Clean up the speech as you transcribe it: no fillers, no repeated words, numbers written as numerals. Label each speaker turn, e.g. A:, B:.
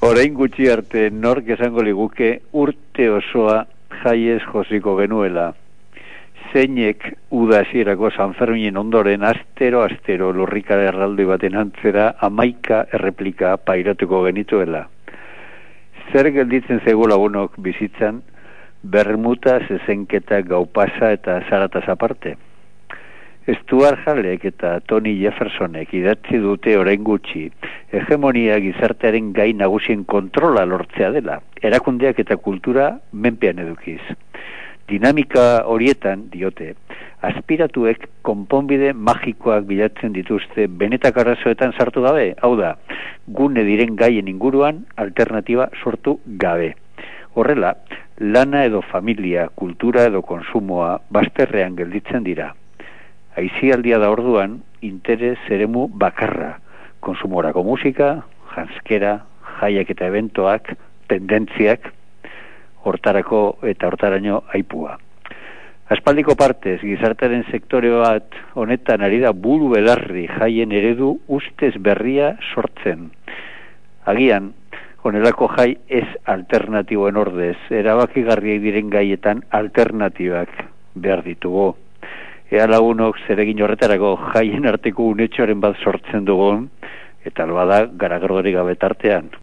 A: Orain gutxi arte nork esango liguke urte osoa jaiez josiko genuela. Zeinek uda hasierako San Ferminen ondoren astero lurrikara erraldoi baten antzera 11 erreplika pairatuko genituela. Zer gelditzen zego lagunok bizitzan, bermuta, zezenketa, gaupasa eta zarataz aparte. Stuart Hallek eta Tony Jeffersonek idatzi dute orain gutxi hegemonia gizartearen gai nagusien kontrola lortzea dela, erakundeak eta kultura menpean edukiz. Dinamika horietan, diote, aspiratuek konponbide magikoak bilatzen dituzte benetak arazoetan sartu gabe, hau da, gune diren gaien inguruan alternatiba sortu gabe. Horrela, lana edo familia, kultura edo konsumoa bazterrean gelditzen dira. Aisialdia da orduan, interes eremu bakarra, konsumorako musika, janskera, jaiak eta eventoak, tendentziak, hortarako eta hortaraino aipua. Aspaldiko partez, gizartearen sektore bat honetan ari da buru belarri jaien eredu ustez berria sortzen. Agian, honelako jai ez alternatiboen ordez, erabakigarriak diren gaietan alternatibak behar ditugu. Ea lagunok zeregin horretarako jaien arteko unetxoaren bat sortzen dugun, eta albada garagardorik gabe tartean.